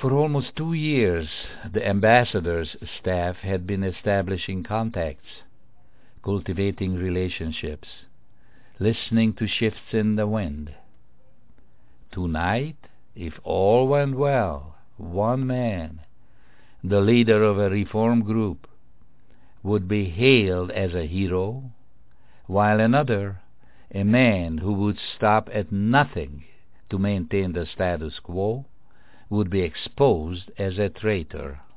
For almost 2 years, the ambassador's staff had been establishing contacts, cultivating relationships, listening to shifts in the wind. Tonight, if all went well, one man, the leader of a reform group, would be hailed as a hero, while another, a man who would stop at nothing to maintain the status quo, would be exposed as a traitor.